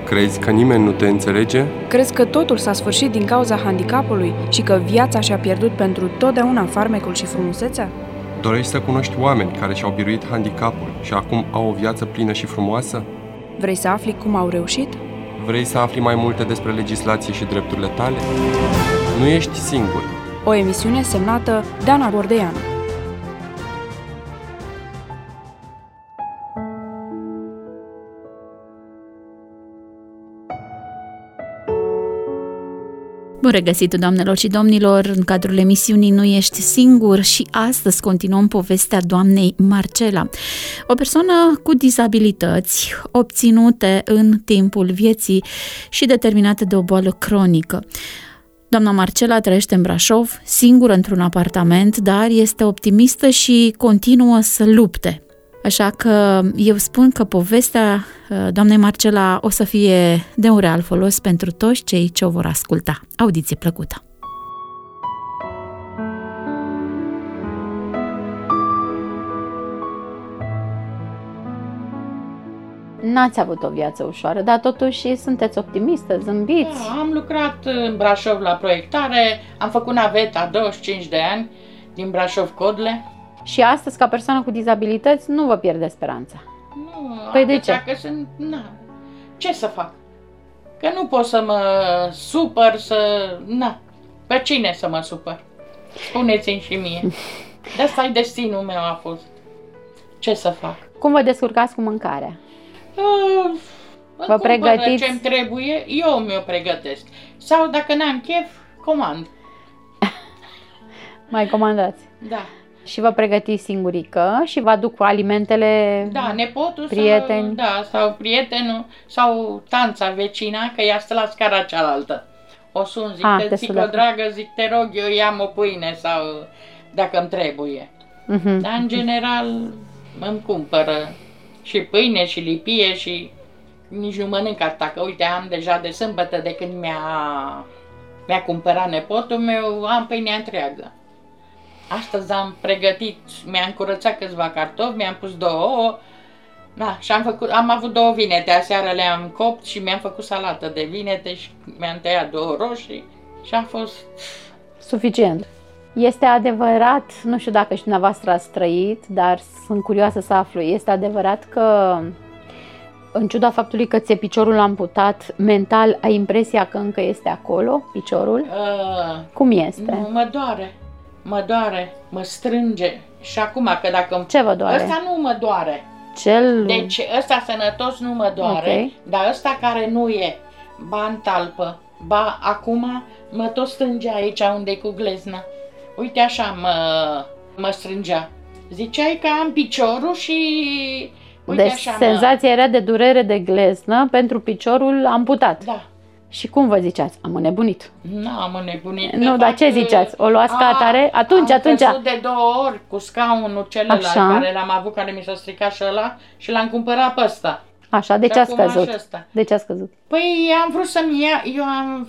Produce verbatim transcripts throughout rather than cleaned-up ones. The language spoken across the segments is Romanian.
Crezi că nimeni nu te înțelege? Crezi că totul s-a sfârșit din cauza handicapului și că viața și-a pierdut pentru totdeauna farmecul și frumusețea? Dorești să cunoști oameni care și-au biruit handicapul și acum au o viață plină și frumoasă? Vrei să afli cum au reușit? Vrei să afli mai multe despre legislație și drepturile tale? Nu ești singur. O emisiune semnată Dana Gordeanu. Bun regăsit, doamnelor și domnilor, în cadrul emisiunii Nu ești singur și astăzi continuăm povestea doamnei Marcela, o persoană cu dizabilități obținute în timpul vieții și determinate de o boală cronică. Doamna Marcela trăiește în Brașov, singură într-un apartament, dar este optimistă și continuă să lupte. Așa că eu spun că povestea doamnei Marcela o să fie de un real folos pentru toți cei ce o vor asculta. Audiție plăcută! N-ați avut o viață ușoară, dar totuși sunteți optimistă, zâmbiți. Da, am lucrat în Brașov la proiectare, am făcut naveta douăzeci și cinci de ani din Brașov-Codle. Și astăzi, ca persoană cu dizabilități, nu vă pierde speranța. Nu, păi de ce? Că sunt, na, ce să fac? Că nu pot să mă supăr, să... Na, pe cine să mă supăr? Spuneți-mi și mie. De asta e destinul meu a fost. Ce să fac? Cum vă descurcați cu mâncarea? Uh, vă pregătiți? Ce-mi trebuie, eu mi-o pregătesc. Sau dacă n-am chef, comand. Mai comandați? Da. Și vă pregătiți singurică și vă aduc alimentele, da, nepotul prieteni? Sau, da, sau prietenul, sau tanța vecina, că ea stă la scara cealaltă. O sun, zic, A, te, te zic, sună. o dragă, zic, te rog, eu i-am o pâine sau dacă îmi trebuie. Uh-huh. Dar, în general, îmi cumpără și pâine și lipie și nici nu mănânc asta, că uite, am deja de sâmbătă de când mi-a, mi-a cumpărat nepotul meu, am pâinea întreagă. Astăzi am pregătit, mi-am curățat câțiva cartofi, mi-am pus două ouă, da, și am, făcut, am avut două vinete, aseară le-am copt și mi-am făcut salată de vinete și mi-am tăiat două roșii și a fost... Suficient. Este adevărat, nu știu dacă și dumneavoastră ați trăit, dar sunt curioasă să aflu, este adevărat că, în ciuda faptului că ți-e piciorul amputat, mental ai impresia că încă este acolo, piciorul? Uh, Cum este? Nu, mă doare. Mă doare, mă strânge și acum că dacă... Ce vă doare? Ăsta nu mă doare. Cel... Deci ăsta sănătos nu mă doare, Okay. dar ăsta care nu e, ba în talpă, ba acum mă tot strânge aici unde e cu glezna. Uite așa mă, mă strângea. Ziceai că am piciorul și... Uite deci așa senzația mă... era de durere de gleznă pentru piciorul amputat. Da. Și cum vă ziceați? Am înnebunit. Nu am înnebunit. Nu, dar ce ziceați? O luați ca atare? Atunci, am atunci. Am de două ori cu scaunul celălalt Așa. care l-am avut, care mi s-a stricat și ăla și l-am cumpărat pe ăsta. Așa, de ce a scăzut? De ce a scăzut? Păi am vrut să-mi ia, eu am...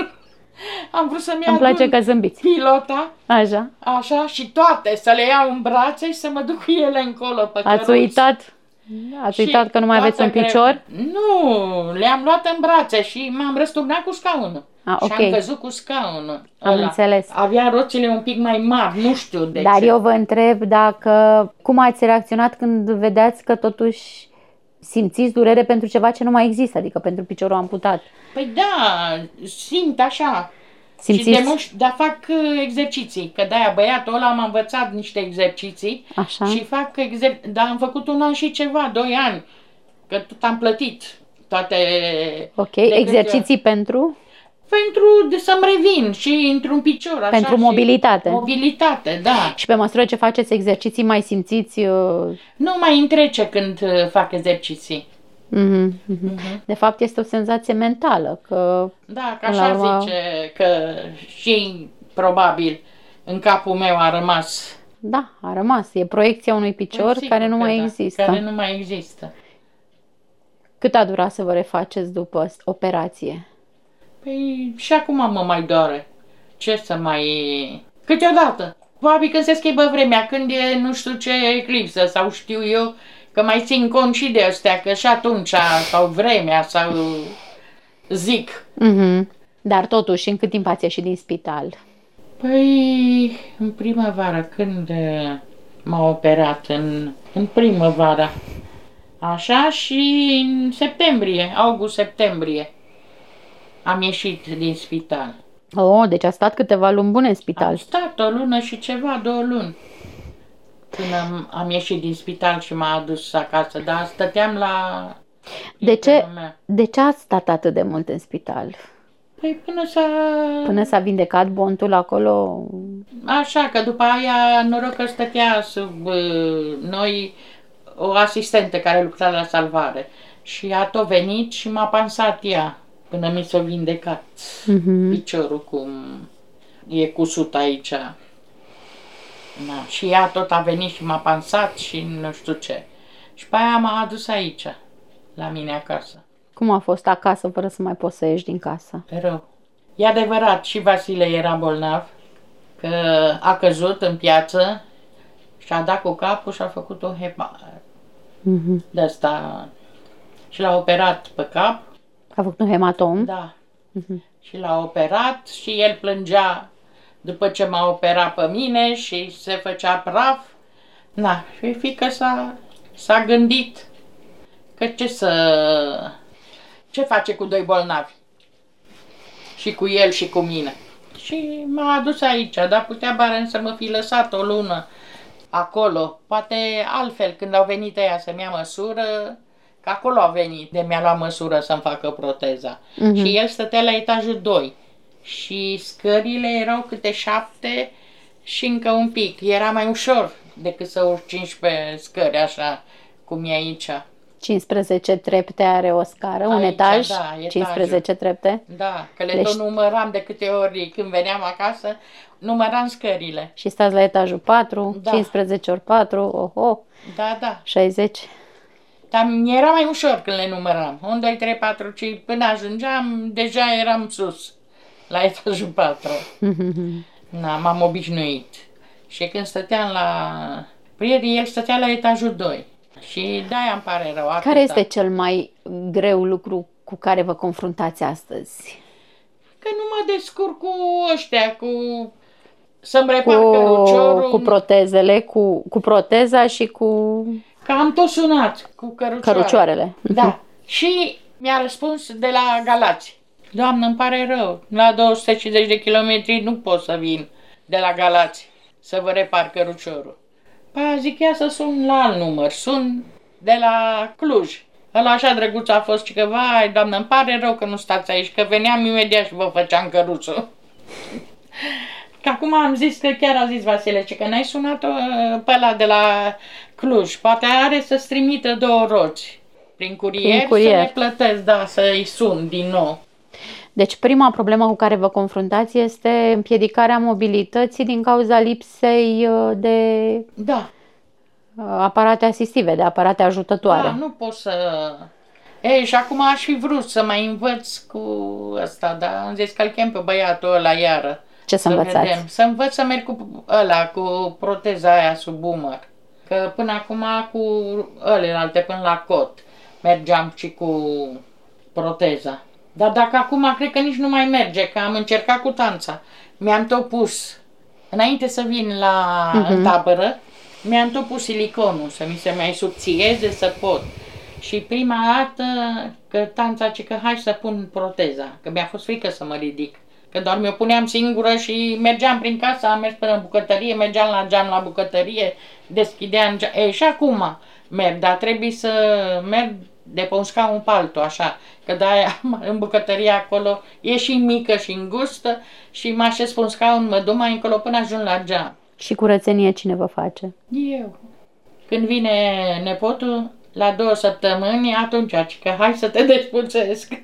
am vrut să-mi Îmi place că zâmbiți. Pilota. Așa. Așa și toate, să le iau în brațe și să mă duc cu ele încolo pe Ați căruț. uitat? Ați uitat că nu mai aveți un picior? Greu... Nu, le-am luat în brațe și m-am răsturnat cu scaunul. Ah, și okay. am căzut cu scaunul. Am ăla. înțeles. Avea roțile un pic mai mari, nu știu de Dar ce. eu vă întreb dacă cum ați reacționat când vedeați că totuși simțiți durere pentru ceva ce nu mai există, adică pentru piciorul amputat. Păi da, simt așa. Simțiți? Și de muș, dar fac exerciții, că de-aia băiatul ăla m-a învățat niște exerciții. Așa. Și fac exerciții, dar am făcut un an și ceva, doi ani, că tot am plătit toate... Ok, exerciții pentru? Pentru de să-mi revin și într-un picior, așa. Pentru mobilitate. Mobilitate, da. Și pe măsură ce faceți exerciții mai simțiți? Uh... Nu mai îmi trece când fac exerciții. Mm-hmm, mm-hmm. Mm-hmm. De fapt este o senzație mentală, că... Da, că așa urmă... zice, că și probabil în capul meu a rămas. Da, a rămas. E proiecția unui picior care nu mai da, există. Care nu mai există. Cât a durat să vă refaceți după operație? Păi și acum mă mai doare. Ce să mai... Câteodată. Probabil când se schimbă vremea, când e nu știu ce eclipsă sau știu eu, că mai țin cont și de astea, că și atunci, sau vremea, sau zic. Mm-hmm. Dar totuși, în cât timp ați ieșit din spital? Păi, în primăvară, când m-a operat, în, în primăvară, așa, și în septembrie, august-septembrie, am ieșit din spital. Oh, deci a stat câteva luni bune în spital. Am stat o lună și ceva, două luni, când am, am ieșit din spital și m-a adus acasă, dar stăteam la... De ce, de ce ați stat atât de mult în spital? Păi până s-a... Până s-a vindecat bontul acolo? Așa, că după aia, noroc că stătea sub uh, noi o asistentă care lucra la salvare. Și a tot venit și m-a pansat ea până mi s-a vindecat uh-huh. piciorul, cum e cusut aici. Na, și ea tot a venit și m-a pansat și nu știu ce. Și pe aia m-a adus aici, la mine acasă. Cum a fost acasă fără să mai poți să ieși din casă? Rău. E adevărat, și Vasile era bolnav, că a căzut în piață și a dat cu capul și a făcut o hepa Uh-huh. de asta. Și l-a operat pe cap. A făcut un hematom? Da. Uh-huh. Și l-a operat și el plângea după ce m-a operat pe mine și se făcea praf. Na, și fiică s-a, s-a gândit că ce să... ce face cu doi bolnavi? Și cu el și cu mine. Și m-a adus aici, dar putea barem să mă fi lăsat o lună acolo. Poate altfel, când au venit ăia să-mi ia măsură, că acolo au venit de mi-a luat măsură să-mi facă proteza. Uh-huh. Și el stătea la etajul doi. Și scările erau câte șapte și încă un pic. Era mai ușor decât să urci cincisprezece scări, așa cum e aici. cincisprezece trepte are o scară, aici, un etaj, da, cincisprezece trepte. Da, că le deci... tot număram de câte ori când veneam acasă, număram scările. Și stați la etajul patru, da. cincisprezece ori patru, oho, da, da. șaizeci. Dar mi era mai ușor când le număram. unu, doi, trei, patru, cinci, până ajungeam, deja eram sus, la etajul patru. Na, m-am obișnuit. Și când stăteam la prieteni, el stătea la etajul doi. Și de-aia îmi pare rău. Atâta. Care este cel mai greu lucru cu care vă confruntați astăzi? Că nu mă descurc cu ăștia, cu să-mi repar cu, căruciorul. Cu protezele, cu, cu proteza și cu... Că am tot sunat cu cărucioare. Cărucioarele. Da. Și mi-a răspuns de la Galați. Doamnă, îmi pare rău, la două sute cincizeci de kilometri nu pot să vin de la Galați să vă repar căruciorul. Păi zic, ia să sun la alt număr, sun de la Cluj. Ăla așa drăguț a fost și că, vai, doamnă, îmi pare rău că nu stați aici, că veneam imediat și vă făceam căruțul. Că acum am zis că chiar a zis Vasile, că n-ai sunat-o pe ăla de la Cluj. Poate are să-ți trimită două roți prin curier, prin curier. Să le plătesc, da, să-i sun din nou. Deci prima problemă cu care vă confruntați este împiedicarea mobilității din cauza lipsei de da. aparate asistive, de aparate ajutătoare. Da, nu pot să... Ei, și acum aș fi vrut să mai învăț cu ăsta, dar am zis că-l chem pe băiatul ăla iară. Ce să, să învățați? Vedem. Să învăț să merg cu ăla, cu proteza aia sub umăr. Că până acum cu ălelalte, până la cot, mergeam și cu proteza. Dar dacă acum cred că nici nu mai merge, că am încercat cu tanța. Mi-am tot pus, înainte să vin la uh-huh. tabără, mi-am tot pus siliconul, să mi se mai subțieze, să pot. Și prima dată că tanța zice că hai să pun proteza, că mi-a fost frică să mă ridic. Că doar mi-o puneam singură și mergeam prin casă, am mers până în bucătărie, mergeam la geam la bucătărie, deschideam geam. E, și acum merg, dar trebuie să merg de pe un scaun pe altul, așa. Că de-aia în bucătărie acolo e și mică și îngustă și mă așez pe un scaun, mă duc mai încolo până ajung la geam. Și curățenie cine vă face? Eu. Când vine nepotul, la două săptămâni, atunci, că hai să te despuțesc.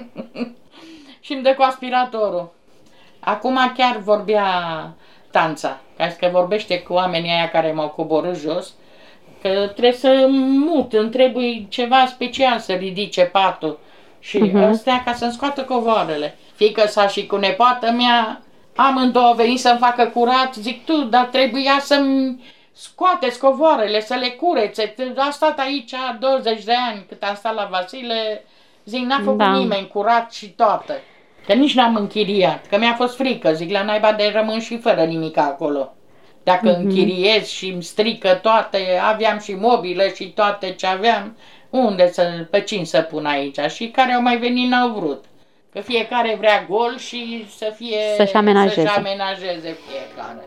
Și îmi dă cu aspiratorul. Acum chiar vorbea tanța, că vorbește cu oamenii aia care m-au coborât jos, că trebuie să mut, îmi trebuie ceva special să ridice patul și uh-huh. astea ca să-mi scoată covoarele. Fiică-sa și cu nepoată mea, amândouă venit să-mi facă curat, zic tu, dar trebuia să-mi scoateți covoarele, să le curețe. A stat aici douăzeci de ani cât am stat la Vasile, Zic, n-a făcut Da. nimeni, curat și toată. Că nici n-am închiriat, că mi-a fost frică. Zic, la naiba de rămân și fără nimic acolo. Dacă mm-hmm. închiriez și îmi strică toate, aveam și mobile și toate ce aveam, unde să, pe cine să pun aici? Și care au mai venit n-au vrut. Că fiecare vrea gol și să fie, să-și amenajeze. să-și amenajeze fiecare.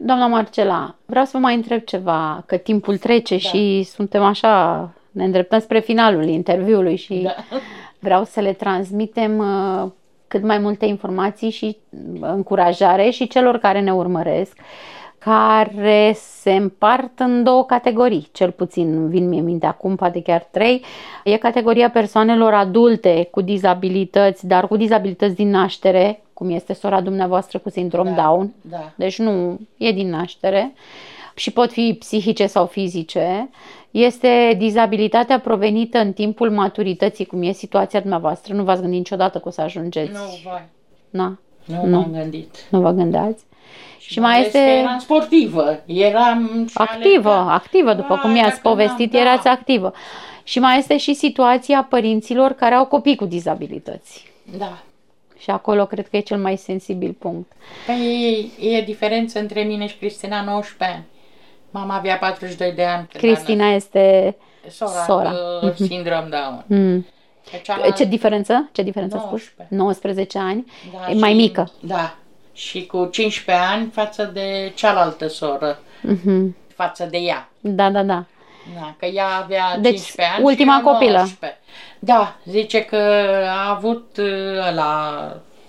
Doamna Marcela, vreau să vă mai întreb ceva, că timpul trece da. și suntem așa, ne îndreptăm spre finalul interviului și da. vreau să le transmitem uh, cât mai multe informații și încurajare și celor care ne urmăresc, care se împart în două categorii, cel puțin vin mie minte acum, poate chiar trei. E categoria persoanelor adulte cu dizabilități, dar cu dizabilități din naștere, cum este sora dumneavoastră cu sindrom da, Down, da. deci nu e din naștere și pot fi psihice sau fizice. Este dizabilitatea provenită în timpul maturității, cum e situația dumneavoastră. Nu v-ați gândit niciodată că o să ajungeți? Nu, vai. Na? Nu, nu m-am gândit. Nu vă gândeați? Și, și mai este... eram sportivă, eram... Activă, alerga. activă, după vai, cum mi-ați povestit, da. erați activă. Și mai este și situația părinților care au copii cu dizabilități. Da. Și acolo cred că e cel mai sensibil punct. Păi e, e diferență între mine și Cristina, nouăsprezece ani. Mama avea patruzeci și doi de ani. Cristina este sora, sora. cu sindrom Down. Mm. Cealaltă... Ce diferență? Ce diferență a spus? nouăsprezece ani. Da, e mai și, mică. Da. Și cu cincisprezece ani față de cealaltă soră. Mm-hmm. Față de ea. Da, da, da. Da, că ea avea deci, cincisprezece ani ultima și copilă. nouăsprezece. Da, zice că a avut ăla...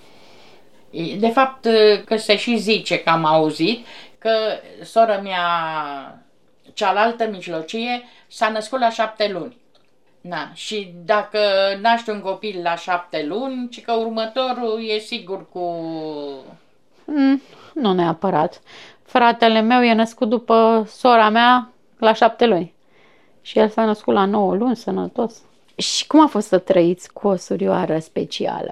De fapt, că se și zice că am auzit că sora mea, cealaltă mijlocie, s-a născut la șapte luni. Na, și dacă naște un copil la șapte luni, ci că următorul e sigur cu... Mm, nu neapărat. Fratele meu e născut după sora mea la șapte luni. Și el s-a născut la nouă luni, sănătos. Și cum a fost să trăiți cu o surioară specială?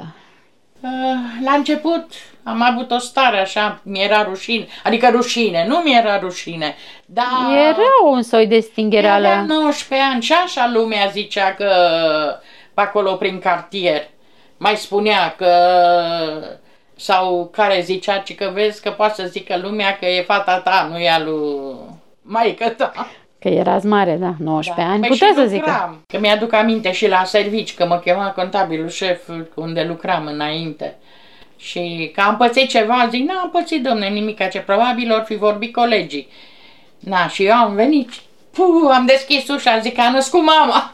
La început am avut o stare așa, mi-era rușine, adică rușine, nu mi-era rușine, dar... Era un soi de stinghereală. Aveam nouăsprezece ani și așa lumea zicea că pe acolo prin cartier mai spunea că... Sau care zicea că vezi că poate să zică lumea că e fata ta, nu e a lui maică ta. Că erați mare, da, nouăsprezece da. ani, păi puteți să zică. Că mi-aduc aminte și la servici, că mă chema contabilul șef unde lucram înainte. Și că am pățit ceva, zic, n-am pățit, domne, nimica, ce probabil or fi vorbit colegii. Na, și eu am venit, puh, am deschis ușa, zic, a născut mama.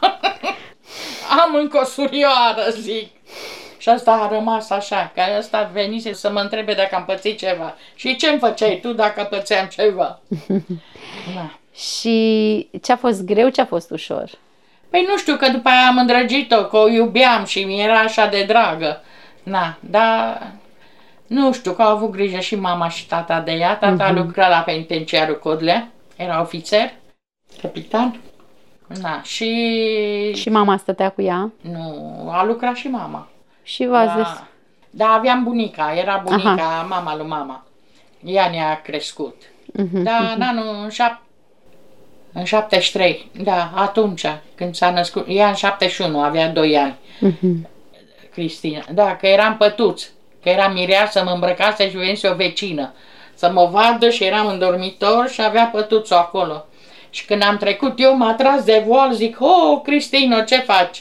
Am încă o surioară, zic. Și asta a rămas așa, că ăsta venise să mă întrebe dacă am pățit ceva. Și ce-mi făceai tu dacă pățeam ceva? Na. Și ce-a fost greu, ce-a fost ușor? Păi nu știu, că după aia am îndrăgit-o, că o iubeam și mi era așa de dragă. Na, dar nu știu, că au avut grijă și mama și tata de ea. Tata uh-huh. lucra la penitenciarul Codlea, era ofițer, capitan. Na, și... Și mama stătea cu ea? Nu, a lucrat și mama. Și v-ați da, da, aveam bunica, era bunica, Aha. mama lui mama. Ea ne-a crescut. Uh-huh, da, uh-huh. în anul șap- în șaptezeci și trei, da, atunci, când s-a născut, ea în șaptezeci și unu, avea doi ani, uh-huh. Cristina. Da, că eram pătuț, că eram mireasă, mă îmbrăcase și venise o vecină să mă vadă și eram în dormitor și avea pătuțul acolo. Și când am trecut eu, m-a tras de voal, zic, oh, Cristino, ce faci?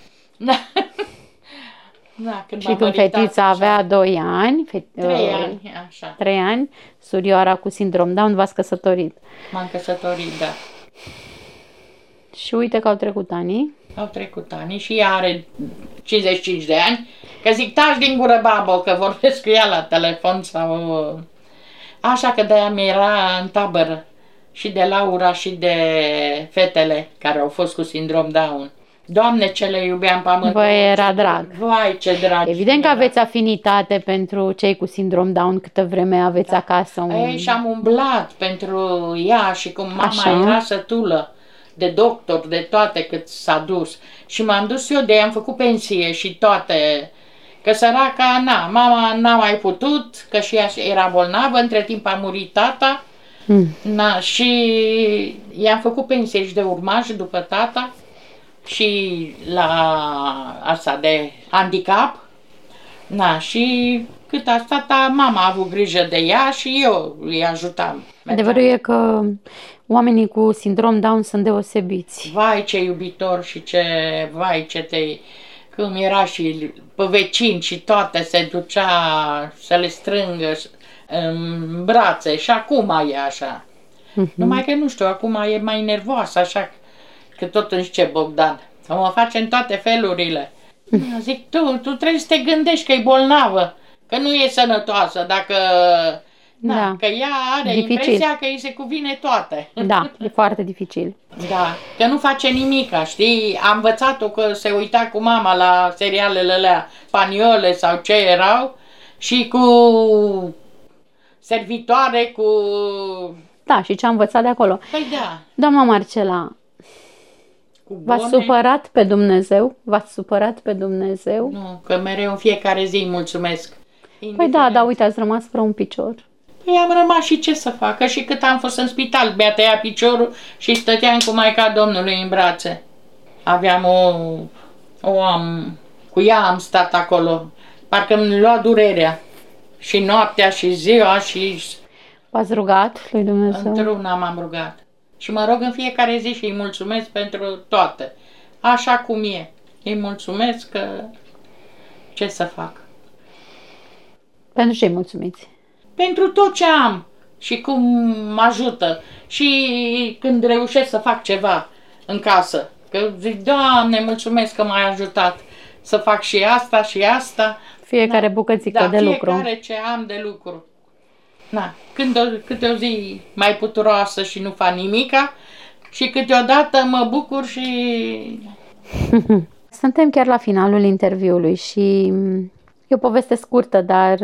Da, când și când fetița așa. avea doi ani, fe- trei ani, așa. trei ani, surioara cu sindrom Down, v-ați căsătorit. M-am căsătorit, da. Și uite că au trecut ani. Au trecut ani și ea are cincizeci și cinci de ani, că zic, taci din gură, babo, că vorbesc cu ea la telefon sau... Așa că de-aia mi-era în tabără și de Laura și de fetele care au fost cu sindrom Down. Doamne, ce le iubeam pe amândouă. Vă era drag. Vai, ce drag. Evident că aveți afinitate pentru cei cu sindrom Down, câtă vreme aveți da. acasă. Un... Ei, și am umblat pentru ea și cum mama Așa. era sătulă de doctor, de toate cât s-a dus. Și m-am dus eu de ea, am făcut pensie și toate. Că săraca, na, mama n-a mai putut, că și ea era bolnavă, între timp a murit tata. Mm. Na, și i-am făcut pensie și de urmaș după tata. Și la asta de handicap, na, și cât a stat, mama a avut grijă de ea și eu îi ajutam. Adevărul e că oamenii cu sindrom Down sunt deosebiți. Vai, ce iubitor și ce, vai, ce te... Cum era și pe vecini și toate, se ducea să le strângă, în brațe și acum e așa. Uh-huh. Numai că nu știu, acum e mai nervoasă, așa că tot îmi zice Bogdan. Că mă face în toate felurile. Uh-huh. Zic, tu, tu trebuie să te gândești că e bolnavă, că nu e sănătoasă, dacă... Da, da. Că ea are dificil. Impresia că îi se cuvine toate. Da, e foarte dificil. Da, că nu face nimica, știi? Am învățat-o că se uita cu mama la serialele alea spaniole sau ce erau și cu servitoare, cu... Da, și ce am învățat de acolo. Păi da. Doamna Marcela, v-ați supărat pe Dumnezeu? V-ați supărat pe Dumnezeu? Nu, că mereu în fiecare zi îi mulțumesc. Păi da, dar uite, ați rămas fără un picior. Păi am rămas și ce să facă? Și cât am fost în spital, mi-a tăiat piciorul și stăteam cu Maica Domnului în brațe. Aveam o... o am, cu ea am stat acolo. Parcă îmi lua durerea. Și noaptea și ziua și... V-ați rugat lui Dumnezeu? Într-una m-am rugat. Și mă rog în fiecare zi și îi mulțumesc pentru toate. Așa cum e. Îi mulțumesc că... ce să fac? Pentru ce îi mulțumiți? Pentru tot ce am și cum mă ajută și când reușesc să fac ceva în casă. Că zic, Doamne, mulțumesc că m-ai ajutat să fac și asta și asta. Fiecare da. bucățică da, de lucru. fiecare ce am de lucru. Na, când o, câte o zi mai puturoasă și nu fac nimica și câteodată mă bucur și... Suntem chiar la finalul interviului și e o poveste scurtă, dar...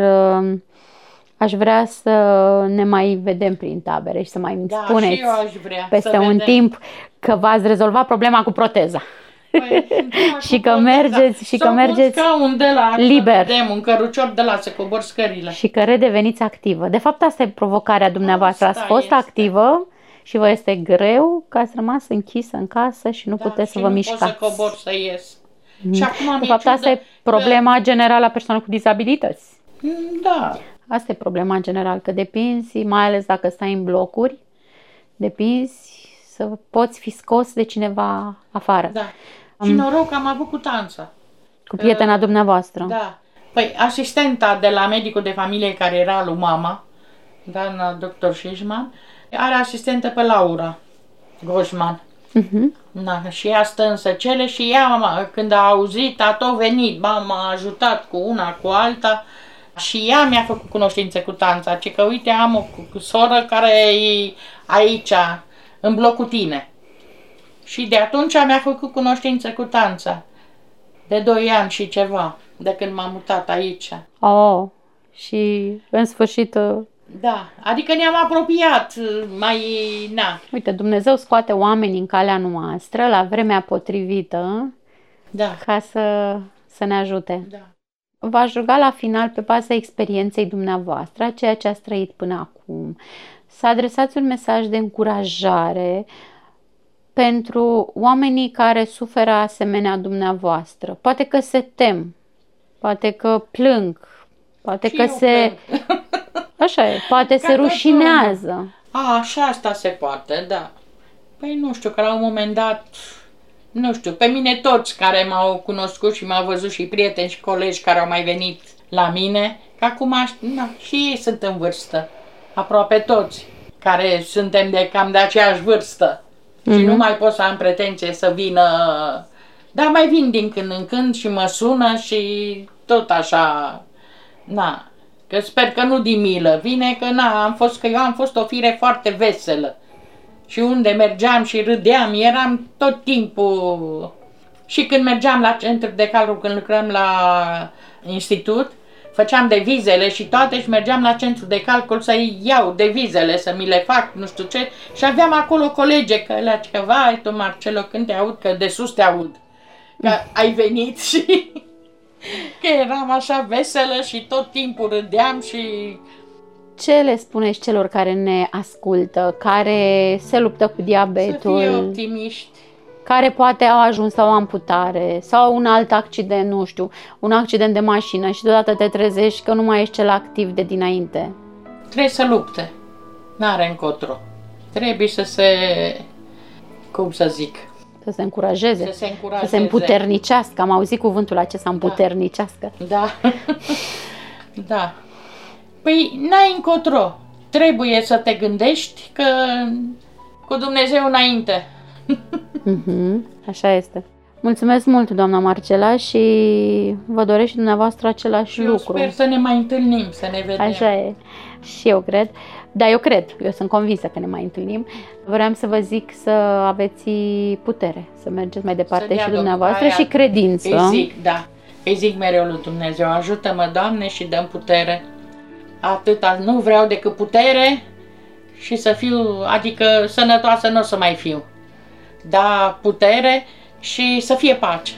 Aș vrea să ne mai vedem prin tabere și să mai da, spuneți și eu aș vrea peste un vedem. timp că v-ați rezolvat problema cu proteza. Păi, și că mergeți, și că mergeți un de la, liber. Vedem, un cărucior de la să cobor scările. Și că redeveniți activă. De fapt, asta e provocarea dumneavoastră. Asta Ați fost este. activă și vă este greu că ați rămas închisă în casă și nu da, puteți și să vă nu mișcați. pot să cobor, să ies. Mm. Și acum de fapt, asta e problema că... generală a persoanelor cu dizabilități. Da. Asta e problema în general, că depinzi, mai ales dacă stai în blocuri, depinzi să poți fi scos de cineva afară. Da. Și noroc că am avut cu Tanța. Cu prietena uh, dumneavoastră. Da. Păi asistenta de la medicul de familie care era lui mama, doamna doctor Șișman, are asistentă pe Laura Goșman. Uh-huh. Na, și ea stă în Săcele și ea, mama, când a auzit, a tot venit, m-a ajutat cu una, cu alta. Și ea mi-a făcut cunoștință cu Tanța, ci că uite am o soră care e aici, în bloc cu tine. Și de atunci mi-a făcut cunoștință cu Tanța, de doi ani și ceva, de când m-am mutat aici. Oh, și în sfârșit... Da, adică ne-am apropiat, mai, na. Uite, Dumnezeu scoate oameni în calea noastră, la vremea potrivită, da. ca să, să ne ajute. Da. V-aș ruga la final, pe baza experienței dumneavoastră, a ceea ce ați trăit până acum, să adresați un mesaj de încurajare pentru oamenii care suferă asemenea dumneavoastră. Poate că se tem, poate că plâng, poate și că se... Așa e, poate se rușinează. A, și asta se poate, da. Păi nu știu, că la un moment dat... Nu știu, pe mine toți care m-au cunoscut și m-au văzut și prieteni și colegi care au mai venit la mine, că acum na, și ei sunt în vârstă, aproape toți, care suntem de cam de aceeași vârstă. Mm-hmm. Și nu mai pot să am pretenție să vină, dar mai vin din când în când și mă sună și tot așa, na, că sper că nu din milă, vine că na, am fost, că eu am fost o fire foarte veselă. Și unde mergeam și râdeam, eram tot timpul... Și când mergeam la centru de calcul, când lucrăm la institut, făceam devizele și toate și mergeam la centru de calcul să-i iau devizele, să mi le fac, nu știu ce. Și aveam acolo colege, că le că vai tu Marcelo, când te aud, că de sus te aud, că ai venit și... Că eram așa veselă și tot timpul râdeam și... Ce le spuneți celor care ne ascultă, care se luptă cu diabetul? Să fie optimiști. Care poate au ajuns la o amputare sau un alt accident, nu știu, un accident de mașină și deodată te trezești că nu mai ești cel activ de dinainte. Trebuie să lupte. N-are încotro. Trebuie să se... cum să zic... Să se încurajeze. Să se încurajeze. Să se împuternicească. Am auzit cuvântul acesta, împuternicească. Da. Da. Păi n-ai încotro. Trebuie să te gândești că cu Dumnezeu înainte. Mm-hmm, așa este. Mulțumesc mult, doamna Marcela, și vă doresc și dumneavoastră același eu lucru. Sper să ne mai întâlnim, să ne vedem. Așa e. Și eu cred. Da, eu cred. Eu sunt convinsă că ne mai întâlnim. Vreau să vă zic să aveți putere, să mergeți mai departe și dumneavoastră și credință. Îi zic, da. Îi zic mereu lui Dumnezeu, ajută-mă, Doamne, și dă-mi putere. Atâta, nu vreau decât putere și să fiu, adică sănătoasă nu o să mai fiu. Da, putere și să fie pace.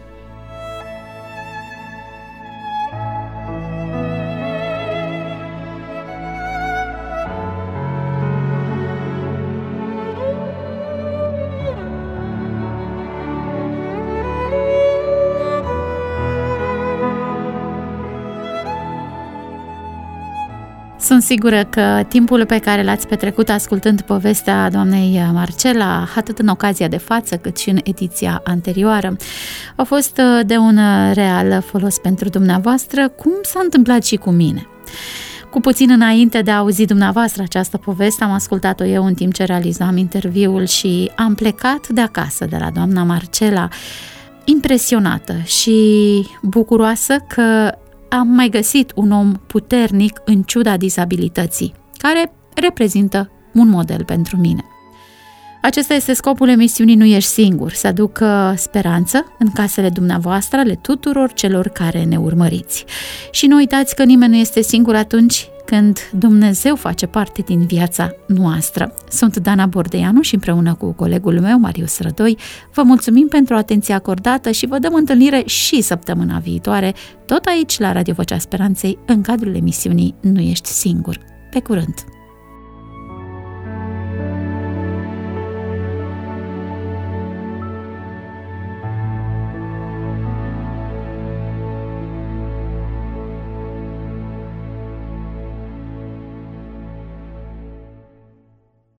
Sunt sigură că timpul pe care l-ați petrecut ascultând povestea doamnei Marcela, atât în ocazia de față cât și în ediția anterioară, a fost de un real folos pentru dumneavoastră, cum s-a întâmplat și cu mine. Cu puțin înainte de a auzi dumneavoastră această poveste, am ascultat-o eu în timp ce realizam interviul și am plecat de acasă, de la doamna Marcela, impresionată și bucuroasă că am mai găsit un om puternic în ciuda dizabilității, care reprezintă un model pentru mine. Acesta este scopul emisiunii Nu ești singur, să aducă speranță în casele dumneavoastră, ale tuturor celor care ne urmăriți. Și nu uitați că nimeni nu este singur atunci când Dumnezeu face parte din viața noastră. Sunt Dana Bordeanu și împreună cu colegul meu, Marius Rădoi, vă mulțumim pentru atenția acordată și vă dăm întâlnire și săptămâna viitoare, tot aici la Radio Vocea Speranței, în cadrul emisiunii Nu ești singur. Pe curând!